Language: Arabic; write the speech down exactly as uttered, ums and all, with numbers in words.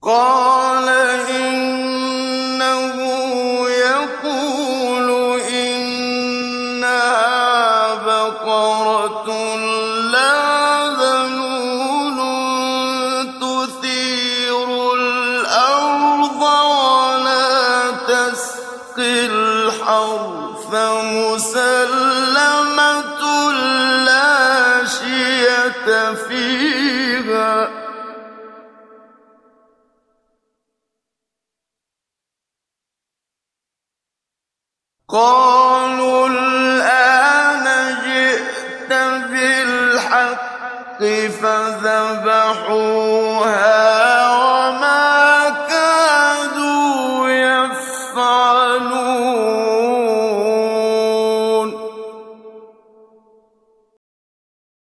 قَالَ إِنَّهُ يَقُولُ إِنَّهَا بَقَرَةٌ لَّا ذَلُولٌ تُثِيرُ الْأَرْضَ وَلَا تَسْقِي الْحَرْثَ مُسَلَّمَةٌ لَّا شِيَةَ فِيهَا ۚ قَالُوا الْآنَ جِئْتَ بِالْحَقِّ فَذَبَحُوهَا